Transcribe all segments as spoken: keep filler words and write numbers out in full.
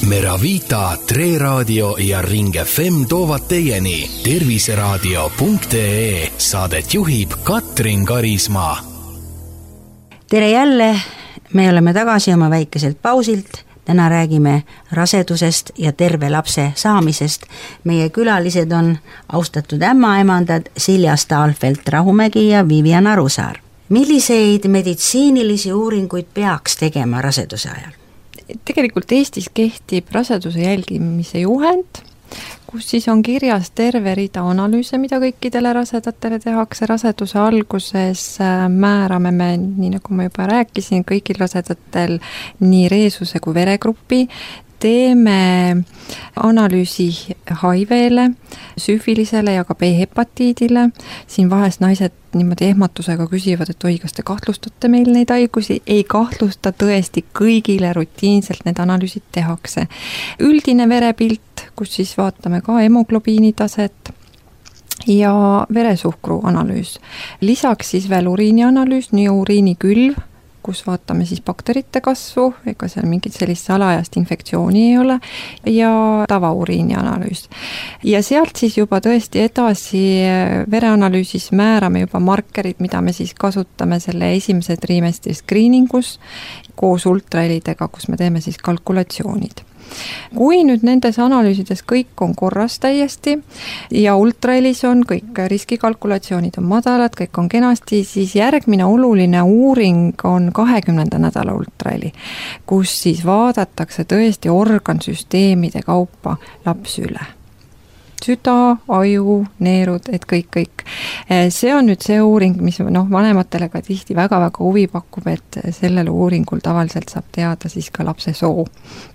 Meravita, Tre Raadio ja Ring F M toovad teieni terviseraadio punkt ee. Saadet juhib Katrin Karismaa. Tere jälle, me oleme tagasi oma väikeselt pausilt. Täna räägime rasedusest ja terve lapse saamisest. Meie külalised on austatud ämmaemandad Silja Stahlfeldt-Rahumägi ja Vivian Arusaar. Milliseid meditsiinilisi uuringuid peaks tegema raseduse ajal? Tegelikult Eestis kehtib raseduse jälgimise juhend, kus siis on kirjas terve rida analüüse, mida kõikidele rasedatele tehakse. Raseduse alguses määrame me, nii nagu ma juba rääkisin, kõigil rasedatel nii reesuse kui veregrupi. Teeme analüüsi H I V-le, süfilisele ja ka B-hepatiidile. Siin vahest naised niimoodi ehmatusega küsivad, et oi, kas te kahtlustate meil neid haigusi? Ei kahtlusta, tõesti kõigile rutiinselt need analüüsid tehakse. Üldine verepilt, kus siis vaatame ka hemoglobiini taset ja veresuhkru analüüs. Lisaks siis veel uriini analüüs, nii uriini külv, kus vaatame siis bakterite kasvu, ega seal mingit sellist salajast infektsiooni ei ole, ja tavauriini analüüs. Ja sealt siis juba tõesti edasi vereanalüüsis määrame juba markerid, mida me siis kasutame selle esimese trimestri screeningus koos ultrahelidega, kus me teeme siis kalkulatsioonid. Kui nüüd nendes analüüsides kõik on korras täiesti ja ultrahelis on kõik riskikalkulatsioonid on madalad, kõik on kenasti, siis järgmine oluline uuring on kahekümnenda nädala ultraheli, kus siis vaadatakse tõesti organsüsteemide kaupa laps üle. Süda, aju, neerud, et kõik, kõik. See on nüüd see uuring, mis noh, vanematele ka tihti väga-väga huvi pakub, et sellel uuringul tavaliselt saab teada siis ka lapse soo.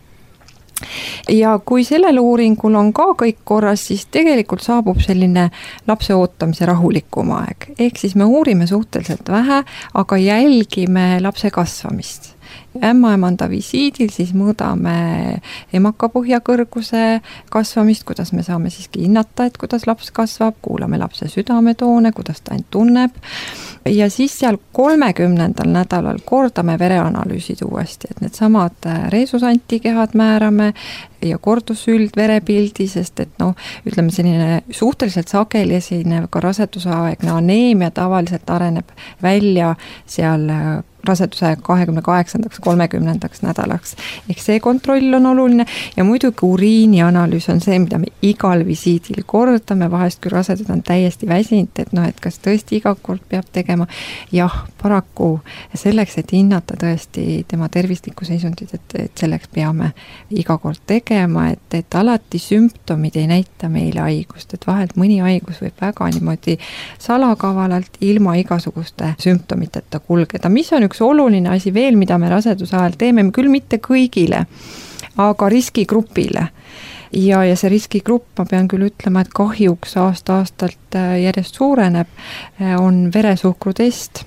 Ja kui sellel uuringul on ka kõik korras, siis tegelikult saabub selline lapse ootamise rahulikum aeg. Ehk siis me uurime suhteliselt vähe, aga jälgime lapse kasvamist. Ämmaemanda visiidil siis mõõdame emakapõhja kõrguse kasvamist, kuidas me saame siiski hinnata, et kuidas laps kasvab, kuulame lapse südametoone, kuidas ta end tunneb. Ja siis seal kolmekümnendal nädalal kordame vereanalüüsid uuesti, et need samad reesusantikehad määrame ja kordusüld verepildi, sest et noh, ütleme selline suhteliselt sageli esinev ka rasedusaegne aneemia tavaliselt areneb välja seal raseduse kahekümne kaheksandaks kolmekümnendaks nädalaks. Ehk see kontroll on oluline ja muidugi uriini analüüs on see, mida me igal visiidil kordame, vahest kui rasedad on täiesti väsinud, et noh, et kas tõesti iga kord peab tegema. Jah, paraku selleks, et hinnata tõesti tema tervislikku seisundit, et, et selleks peame iga kord tegema, et, et alati sümptomid ei näita meile haigust, et vahelt mõni haigus võib väga niimoodi salakavalalt ilma igasuguste sümptomiteta kulgeda, mis on üks oluline asi veel, mida me raseduse ajal teeme, küll mitte kõigile, aga riskigrupile. Ja, ja see riskigrupp, ma pean küll ütlema, et kahjuks aasta-aastalt järjest suureneb, on veresuhkrutest,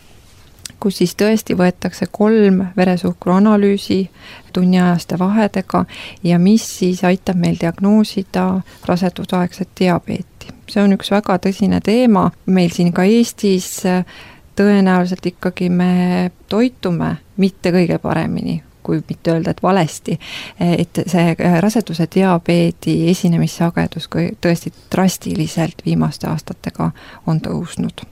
kus siis tõesti võetakse kolm veresuhkru analüüsi tunniajaste vahedega ja mis siis aitab meil diagnoosida rasedusaegset diabeeti. See on üks väga tõsine teema meil siin ka Eestis. Tõenäoliselt ikkagi me toitume mitte kõige paremini, kui mitte öelda, et valesti, et see raseduse diabeedi esinemissagedus tõesti drastiliselt viimaste aastatega on tõusnud.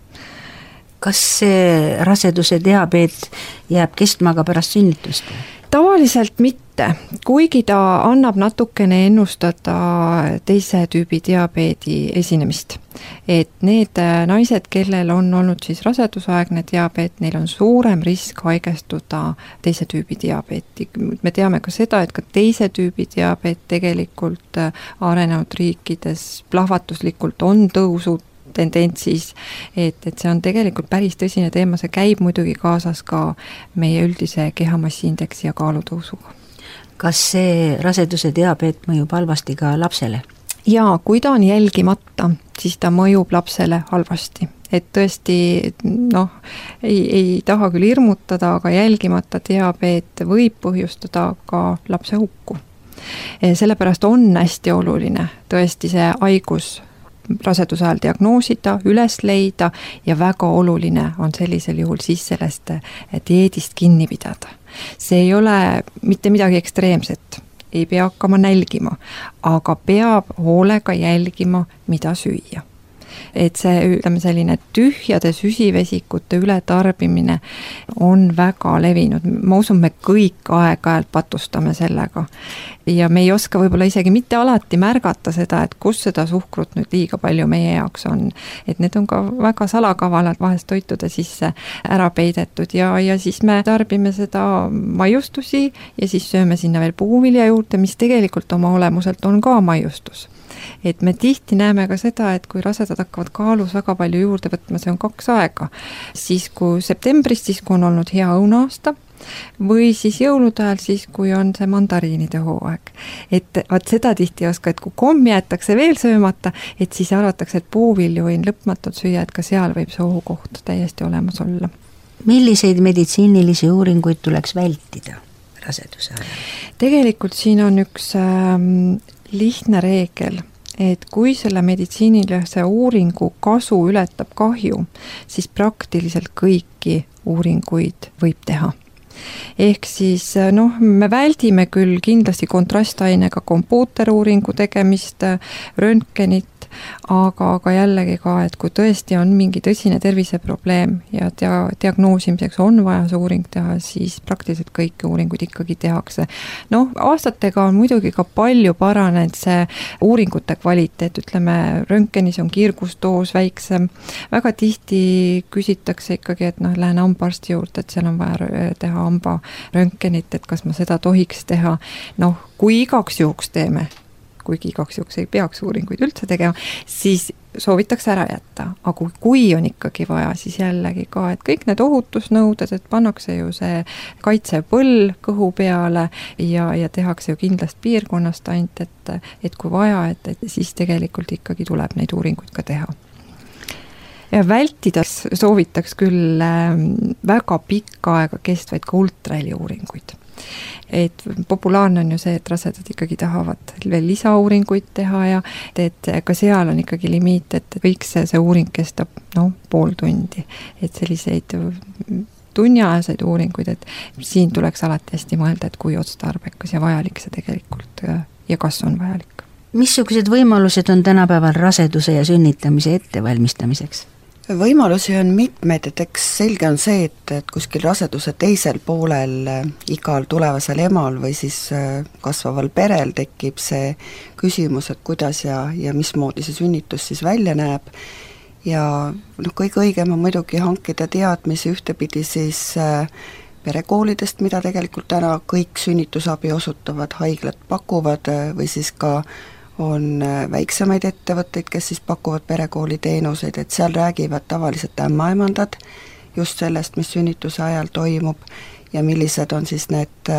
Kas see raseduse diabeet jääb kestma ka pärast sünnitust? Tavaliselt mitte, kuigi ta annab natukene ennustada teise tüübi diabeedi esinemist. Et need naised, kellel on olnud siis rasedusaegne diabeet, neil on suurem risk haigestuda teise tüübi diabeeti. Me teame ka seda, et ka teise tüübi diabeet tegelikult arenenud riikides plahvatuslikult on tõusud tendentsis, et, et see on tegelikult päris tõsine teema, see käib muidugi kaasas ka meie üldise kehamassiindeksi ja kaalutõusuga. Kas see raseduse diabeet mõjub halvasti ka lapsele? Jaa, kui ta on jälgimata, siis ta mõjub lapsele halvasti. Et tõesti, noh, ei, ei taha küll hirmutada, aga jälgimata diabeet võib põhjustada ka lapse hukku. Sellepärast on hästi oluline tõesti see haigus raseduse ajal diagnoosida, üles leida ja väga oluline on sellisel juhul siis sellest dieedist kinni pidada. See ei ole mitte midagi ekstreemset. ei pea hakkama nälgima, aga peab hoolega jälgima, mida süüa. Et see, ütleme, selline tühjade süsivesikute ületarbimine on väga levinud. Ma usun, me kõik aeg-ajalt patustame sellega. Ja me ei oska võib-olla isegi mitte alati märgata seda, et kus seda suhkrut nüüd liiga palju meie jaoks on. Et need on ka väga salakavalad vahest toitude sisse ära peidetud ja, ja siis me tarbime seda maiustusi ja siis sööme sinna veel puuvilja juurde, mis tegelikult oma olemuselt on ka maiustus. Et me tihti näeme ka seda, et kui rasedad hakkavad kaalus väga palju juurde võtma, see on kaks aega. Siis kui septembrist, siis kui on olnud hea õunaasta, või siis jõulude ajal, siis kui on see mandariinide hooaeg. Et vaat seda tihti ei oska, et kui komm jäetakse veel söömata, et siis arvatakse, et puuvilju võin lõpmatult süüa, et ka seal võib see ohukoht täiesti olemas olla. Milliseid meditsiinilisi uuringuid tuleks vältida raseduse ajal? Tegelikult siin on üks ähm, lihtne reegel, et kui selle meditsiinilise uuringu kasu ületab kahju, siis praktiliselt kõiki uuringuid võib teha. Ehk siis noh, me väldime küll kindlasti kontrastainega kompuuteruuringu tegemist, röntgenit, aga, aga jällegi ka, et kui tõesti on mingi tõsine terviseprobleem ja dia- diagnoosimiseks on vaja see uuring teha, siis praktiliselt kõiki uuringuid ikkagi tehakse. Noh, aastatega on muidugi ka palju paranenud see uuringute kvaliteet, ütleme, röntgenis on kiirgusdoos väiksem, väga tihti küsitakse ikkagi, et noh, lähen hambaarsti juurde, et seal on vaja teha hamba röntgenit, et kas ma seda tohiks teha, noh, kui igaks juhuks teeme, kuigi igaks juhuks ei peaks uuringuid üldse tegema, siis soovitakse ära jätta. Aga kui on ikkagi vaja, siis jällegi ka, et kõik need ohutusnõuded, et pannakse ju see kaitsepõll kõhu peale ja, ja tehakse ju kindlast piirkonnast ainult, et, et kui vaja, et, et siis tegelikult ikkagi tuleb neid uuringuid ka teha. Ja vältida soovitaks küll väga pikka aega kestvaid ka ultraheli uuringuid. Et populaarne on ju see, et rasedad ikkagi tahavad veel lisauuringuid teha ja et ka seal on ikkagi limiit, et võiks see, see uuring kestab no, pool tundi. Et selliseid tunniajaseid uuringuid, et siin tuleks alati hästi mõelda, et kui otstarbekas ja vajalik see tegelikult ja kas on vajalik. Missugused võimalused on tänapäeval raseduse ja sünnitamise ettevalmistamiseks? Võimalusi on mitmed, et eks selge on see, et, et kuskil raseduse teisel poolel igal tulevasel emal või siis kasvaval perel tekib see küsimus, et kuidas ja, ja mismoodi see sünnitus siis välja näeb. Ja noh, kõige õigem on muidugi hankida teadmisi ühtepidi siis perekoolidest, mida tegelikult täna kõik sünnitusabi osutavad haiglad pakuvad või siis ka on väiksemaid ettevõtteid, kes siis pakuvad perekooli teenuseid, et seal räägivad tavaliselt ämmaemandad just sellest, mis sünnituse ajal toimub ja millised on siis need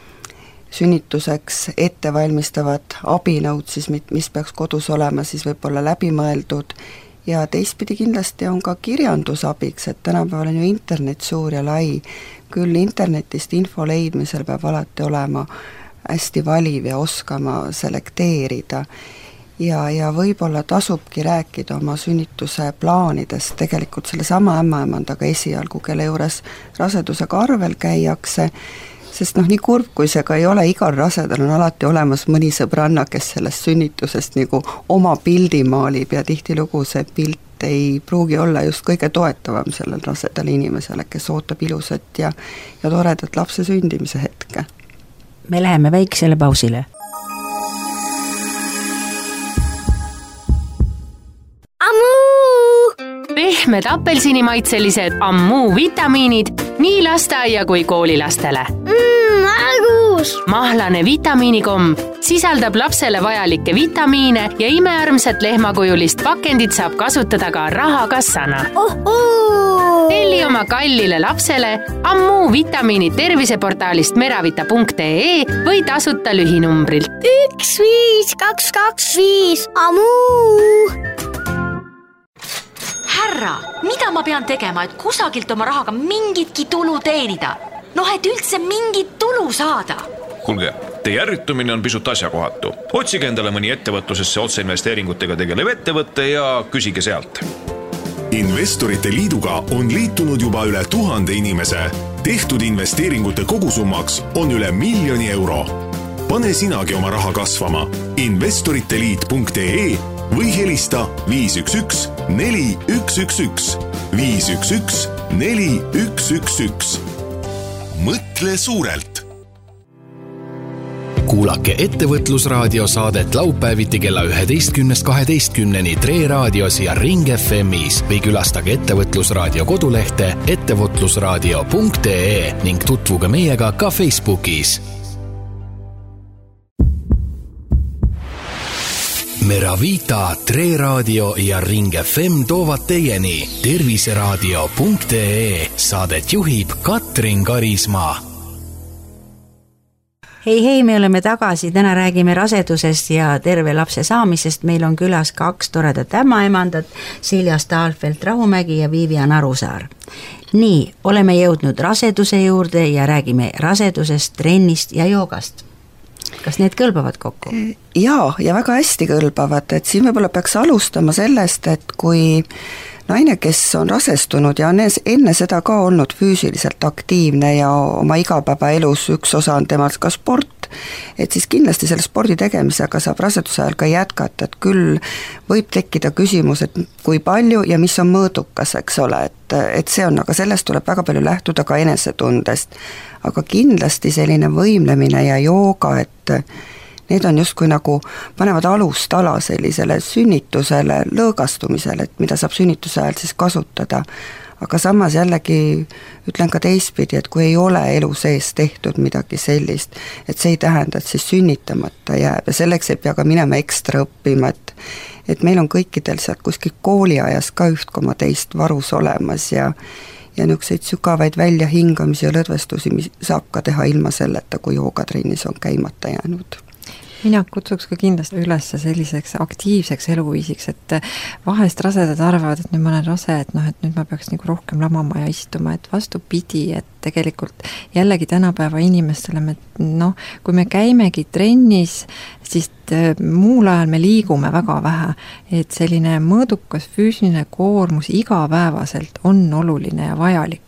sünnituseks ettevalmistavad abinõud, siis mis peaks kodus olema siis võib-olla läbimõeldud ja teistpidi kindlasti on ka kirjandusabiks, et tänapäeval on ju internet suur ja lai, küll internetist info leidmisel peab alati olema hästi valiv ja oskama selekteerida ja, ja võib-olla tasubki rääkida oma sünnituse plaanidest tegelikult selle sama ämmaemandaga esialgu, kelle juures rasedusega arvel käiakse, sest noh, nii kurb kui see ka ei ole, igal rasedal on alati olemas mõni sõbranna, kes sellest sünnitusest nagu oma pildi maalib ja tihtilugu see pilt ei pruugi olla just kõige toetavam sellel rasedal inimesele, kes ootab ilusat ja, ja toredat lapse sündimise hetke. Me läheme väiksele pausile. Ammu! Pehmed apelsinimaitselised Ammu vitamiinid nii lasteaia kui koolilastele. Mmm, argus! Mahlane vitamiinikomm sisaldab lapsele vajalikke vitamiine ja imearmsat lehmakujulist pakendit saab kasutada ka rahakassana. Ohoo! Telli oma kallile lapsele Ammu vitamiinid terviseportaalist meravita punkt ee või tasuta lühinumbrilt. üks viis kaks kaks viis Ammu! Härra, mida ma pean tegema, et kusagilt oma rahaga mingitki tulu teenida? Noh, et üldse mingit tulu saada. Kuulge, teie ärritumine on pisut asjakohatu. Otsige endale mõni ettevõtlusesse otseinvesteeringutega tegelev ettevõtte ja küsige sealt. Investorite liiduga on liitunud juba üle tuhande inimese. Tehtud investeeringute kogusummaks on üle miljoni euro. pane sinagi oma raha kasvama investoriteliit punkt ee või helista viis üks üks neli üks üks üks viis üks üks neli üks üks üks. Mõtle suurelt! Kuulake ettevõtlusraadio saadet laupäeviti kella üheteistkümnest kaheteistkümneni Tre raadios ja Ring F M-is või külastage ettevõtlusraadio kodulehte ettevõtlusraadio punkt ee ning tutvuge meiega ka Facebookis. Meravita, Tre raadio ja Ring F M toovad teieni terviseraadio punkt ee. Saadet juhib Katrin Karismaa. Hei, hei, me oleme tagasi, täna räägime rasedusest ja terve lapse saamisest. Meil on külas kaks toredat ämmaemandat, Silja Stahlfeldt-Rahumägi ja Vivian Arusaar. Nii, oleme jõudnud raseduse juurde ja räägime rasedusest, trennist ja joogast. Kas need kõlbavad kokku? Jaa, ja väga hästi kõlbavad, et siin võib-olla peaks alustama sellest, et kui naine, kes on rasestunud ja on enne seda ka olnud füüsiliselt aktiivne ja oma igapäevaelus üks osa on temal ka sport, et siis kindlasti selle spordi tegemisega saab raseduse ajal ka jätkata, et küll võib tekkida küsimus, et kui palju ja mis on mõõdukas, eks ole, et, et see on, aga sellest tuleb väga palju lähtuda ka enesetundest. Aga kindlasti selline võimlemine ja jooga, et need on justkui nagu panevad alustala sellisele sünnitusele, lõõgastumisele, et mida saab sünnituse ajal siis kasutada. Aga samas jällegi ütlen ka teistpidi, et kui ei ole elu sees tehtud midagi sellist, et see ei tähenda, et siis sünnitamata jääb ja selleks ei pea ka minema ekstra õppima, et, et meil on kõikidel sealt kuskil kooliajas ka üht koma teist varus olemas ja ja niisuguseid sügavaid väljahingamisi ja lõdvestusi saab ka teha ilma selleta, kui joogatrennis on käimata jäänud. Mina kutsuks ka kindlasti üles selliseks aktiivseks eluviisiks, et vahest rasedad arvavad, et nüüd ma olen rase, et noh, et nüüd ma peaks nagu rohkem lamama ja istuma, et vastupidi, et tegelikult jällegi tänapäeva inimestele me, noh, kui me käimegi trennis, siis muul ajal me liigume väga vähe, et selline mõõdukas füüsiline koormus igapäevaselt on oluline ja vajalik,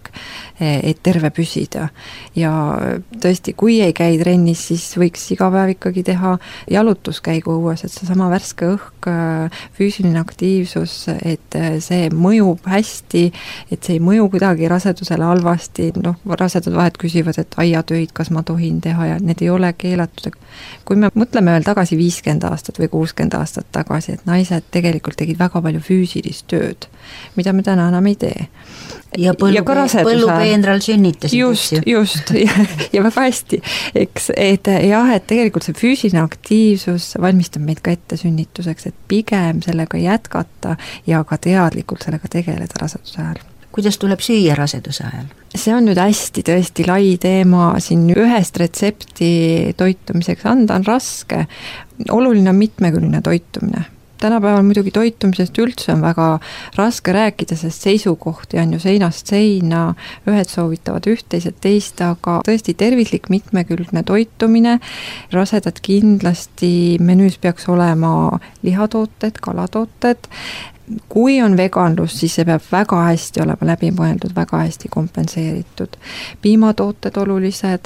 et terve püsida. Ja tõesti, kui ei käi trennis, siis võiks iga päev ikkagi teha jalutuskäigu õues, et see sama värske õhk, füüsiline aktiivsus, et see mõjub hästi, et see ei mõju kuidagi rasedusele halvasti, noh, rasedad vahet küsivad, et aiatöid, kas ma tohin teha ja need ei ole keelatud. Kui me mõtleme veel tagasi viiskümmend aastat või kuuskümmend aastat tagasi, et naised tegelikult tegid väga palju füüsilist tööd, mida me täna enam ei tee. Ja põllu, põllupeenral sünnitasid. Just, just ja, ja väga hästi, eks, et jah, et tegelikult see füüsiline aktiivsus valmistab meid ka ette sünnituseks, et pigem sellega jätkata ja ka teadlikult sellega tegeleda raseduse ajal. Kuidas tuleb süüa raseduse ajal? See on nüüd hästi tõesti lai teema, siin ühest retsepti toitumiseks anda on raske. Oluline on mitmekülgne toitumine. Tänapäeval muidugi toitumisest üldse on väga raske rääkida, sest seisukohti on ju seinast seina, ühed soovitavad üht, teised teist, aga tõesti tervislik mitmekülgne toitumine, rasedad kindlasti menüüs peaks olema lihatooted, kalatooted. Kui on veganlus, siis see peab väga hästi olema läbimõeldud, väga hästi kompenseeritud. Piimatooted olulised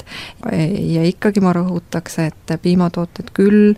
ja ikkagi ma rõhutaks, et piimatooted küll,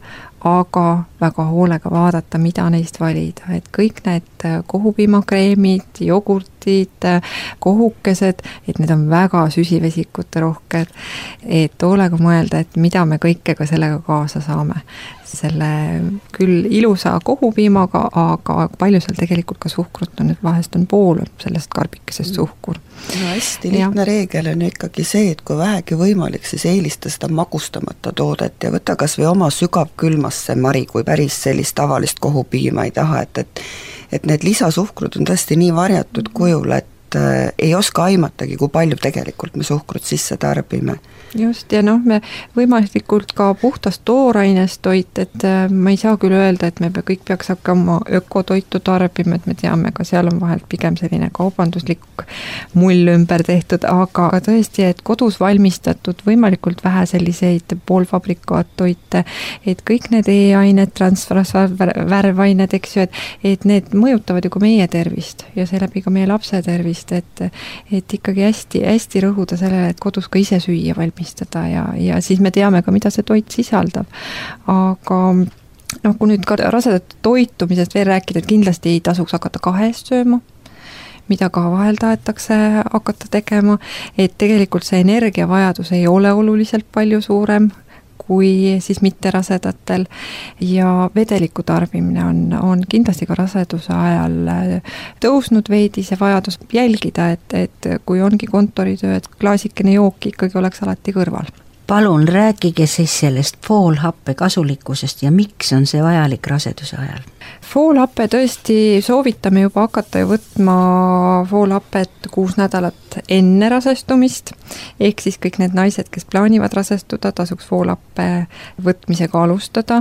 aga väga hoolega vaadata, mida neist valida. Et kõik need kohupiimakreemid, jogurtid, kohukesed, et need on väga süsivesikute rohked. Et hoolega mõelda, et mida me kõikega sellega kaasa saame. Selle küll ilusa kohupiimaga, aga palju seal tegelikult ka suhkrut on, et vahest on pool sellest karbikesest suhkur. No hästi lihtne ja. Reegel on ikkagi see, et kui vähegi võimalik, siis eelista seda magustamata toodet ja võta kas või oma sügav külmasse mari, kui päris sellist tavalist kohupiima ei taha, et, et, et need lisasuhkrud on tõesti nii varjatud kujul, et äh, ei oska aimatagi, kui palju tegelikult me suhkrut sisse tarbime. Just, ja noh, me võimalikult ka puhtast toorainest toit, et ma ei saa küll öelda, et me kõik peaks hakkama ökotoitu tarbima, et me teame, ka seal on vahelt pigem selline kaubanduslik mull ümber tehtud, aga tõesti, et kodus valmistatud võimalikult vähe selliseid poolfabrikaattoite, et kõik need e-ained, transvärvained, eks ju, et, et need mõjutavad ju ka meie tervist ja seeläbi ka meie lapse tervist. olulist, et, et ikkagi hästi, hästi rõhuda sellele, et kodus ka ise süüa valmistada ja, ja siis me teame ka, mida see toit sisaldab. Aga noh, kui nüüd ka rasedate toitumisest veel rääkida, et kindlasti ei tasuks hakata kahest sööma, mida ka vahel tahetakse hakata tegema, et tegelikult see energiavajadus ei ole oluliselt palju suurem kui siis mitte rasedatel ja vedeliku tarbimine on, on kindlasti ka raseduse ajal tõusnud veidi see vajadus jälgida, et, et kui ongi kontoritöö, et klaasikene jooki ikkagi oleks alati kõrval. Palun rääkige siis sellest foolhappe kasulikkusest ja miks on see vajalik raseduse ajal? Foolhappe tõesti soovitame juba hakata ju võtma foolhappet kuus nädalat enne rasestumist, ehk siis kõik need naised, kes plaanivad rasestuda, tasuks foolhappe võtmisega alustada.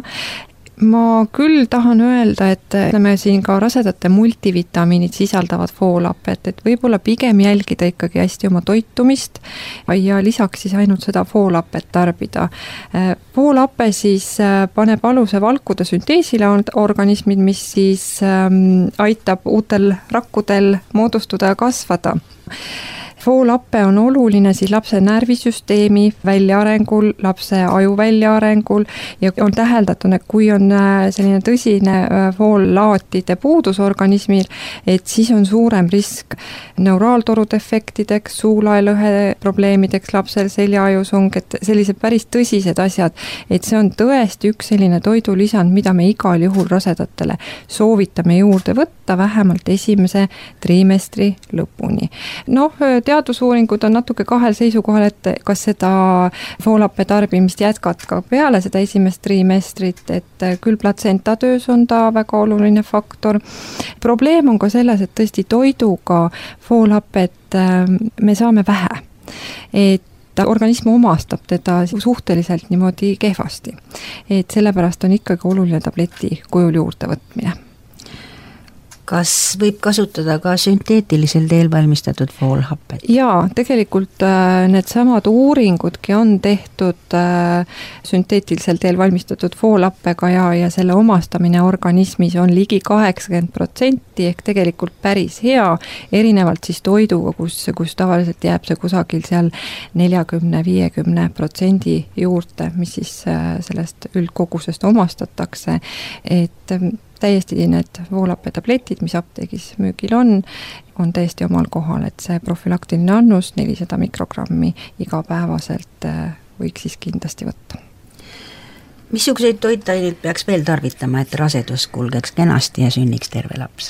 Ma küll tahan öelda, et ütleme siin ka rasedate multivitamiinid sisaldavad foolhappet, et võib-olla pigem jälgida ikkagi hästi oma toitumist ja lisaks siis ainult seda foolhappet tarbida. Foolhappe siis paneb aluse valkude sünteesile organismid, mis siis aitab uutel rakkudel moodustuda ja kasvada. Foolhappe on oluline siis lapse närvisüsteemi väljaarengul, lapse aju väljaarengul ja on täheldatud, et kui on selline tõsine foollaatide puudus organismil, et siis on suurem risk neuraaltoru defektideks, suulaelõhe probleemideks lapsel, seljaajusung, et sellised päris tõsised asjad, et see on tõesti üks selline toidulisand, mida me igal juhul rasedatele soovitame juurde võtta vähemalt esimese trimestri lõpuni. Noh, teadusuuringud on natuke kahel seisukohal, et kas seda foolhappe tarbimist jätkata ka peale seda esimest trimestrit, et küll platsenta töös on ta väga oluline faktor. Probleem on ka selles, et tõesti toiduga foolhappet me saame vähe, et organism omastab teda suhteliselt niimoodi kehvasti. Et sellepärast on ikkagi oluline tableti kujul juurde võtmine. Kas võib kasutada ka sünteetilisel teel valmistatud foolhappet? Jaa, tegelikult need samad uuringudki on tehtud sünteetilisel teel valmistatud foolhappega ja, ja selle omastamine organismis on ligi kaheksakümmend protsenti ehk tegelikult päris hea, erinevalt siis toiduga, kus, kus tavaliselt jääb see kusagil seal nelikümmend viiekümne protsendi juurde, mis siis sellest üldkogusest omastatakse, et täiesti need foolhappe tabletid, mis apteegis müügil on, on täiesti omal kohal, et see profülaktiline annus nelisada mikrogrammi igapäevaselt võiks siis kindlasti võtta. Missuguseid toitaineid peaks veel tarvitama, et rasedus kulgeks kenasti ja sünniks terve laps?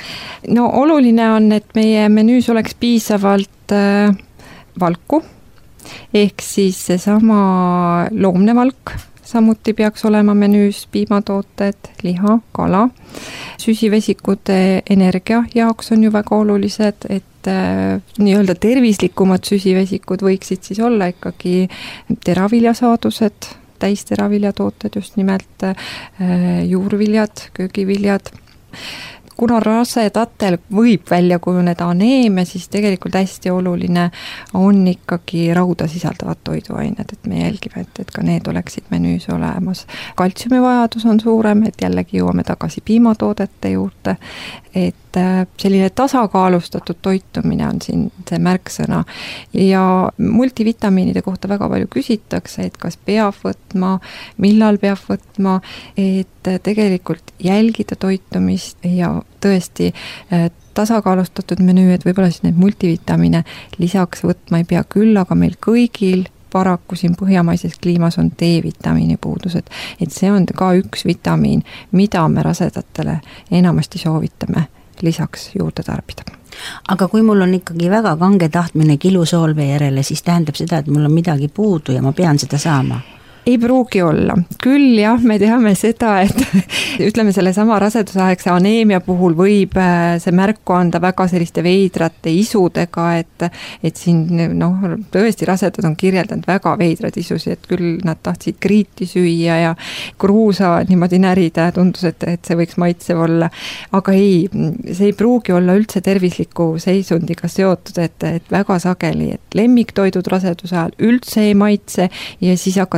No oluline on, et meie menüüs oleks piisavalt äh, valku, ehk siis seesama loomne valk, samuti peaks olema menüüs piimatooted, liha, kala. Süsivesikute energia jaoks on ju väga olulised, et äh, nii-öelda tervislikumad süsivesikud võiksid siis olla ikkagi teraviljasaadused, täisteraviljatooted just nimelt, äh, juurviljad, köögiviljad. Kuna rasedatel võib välja kujuneda aneemia, siis tegelikult hästi oluline on ikkagi rauda sisaldavad toiduained, et me jälgime, et, et ka need oleksid menüüs olemas. Kaltsiumi vajadus on suurem, et jällegi jõuame tagasi piimatoodete juurde, et selline tasakaalustatud toitumine on siin see märksõna ja multivitamiinide kohta väga palju küsitakse, et kas peab võtma, millal peab võtma, et tegelikult jälgida toitumist ja tõesti tasakaalustatud menüü, et võib-olla siis need multivitamiine lisaks võtma ei pea küll, aga meil kõigil paraku siin põhjamaises kliimas on D-vitamiini puudused, et see on ka üks vitamiin, mida me rasedatele enamasti soovitame lisaks juurde tarbida. Aga kui mul on ikkagi väga kange tahtmine kilusoolve järele, siis tähendab seda, et mul on midagi puudu ja ma pean seda saama? Ei pruugi olla. Küll jah, me teame seda, et ütleme selle sama rasedusaegse aneemia puhul võib see märku anda väga selliste veidrate isudega, et, et siin noh, tõesti rasedad on kirjeldanud väga veidrad isusi, et küll nad tahtsid kriiti süüa ja kruusa niimoodi närida ja tundus, et, et see võiks maitsev olla. Aga ei, see ei pruugi olla üldse tervisliku seisundiga seotud, et, et väga sageli, et lemmiktoidud raseduse ajal üldse ei maitse ja siis hakatakse väga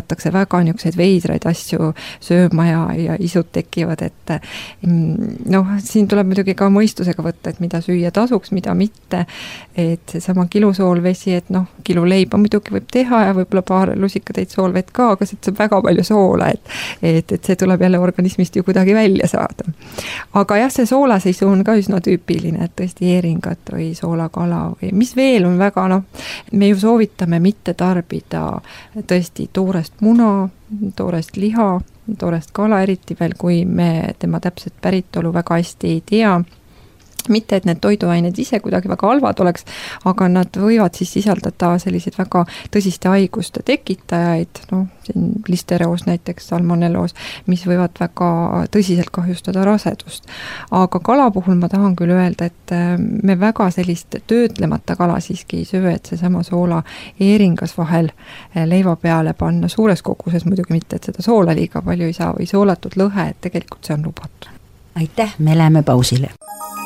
väga niisuguseid veidraid asju sööma ja, ja isud tekivad, et noh, siin tuleb muidugi ka mõistusega võtta, et mida süüa tasuks, mida mitte, et seesama kilusoolvesi, et noh, kilo leiba muidugi võib teha ja võib-olla paar lusikatäit soolvett ka, aga see saab väga palju soola, et, et, et see tuleb jälle organismist ju kuidagi välja saada. Aga jah, see soolaseisu on ka üsna tüüpiline, et tõesti eeringat või soolakala või mis veel on väga, noh, me ju soovitame mitte tarbida tõesti toorest muna, toorest liha, toorest kala, eriti veel, kui me tema täpset päritolu väga hästi ei tea. Mitte, et need toiduained ise kuidagi väga halvad oleks, aga nad võivad siis sisaldada selliseid väga tõsiste haiguste tekitajaid, noh, siin listeroos näiteks, salmonelloos, mis võivad väga tõsiselt kahjustada rasedust. Aga kala puhul ma tahan küll öelda, et me väga sellist töötlemata kala siiski ei söö, et seesama soola eeringas vahel leiva peale panna suures koguses, muidugi mitte, et seda soola liiga palju ei saa või soolatud lõhe, et tegelikult see on lubatud. Aitäh, me läheme pausile.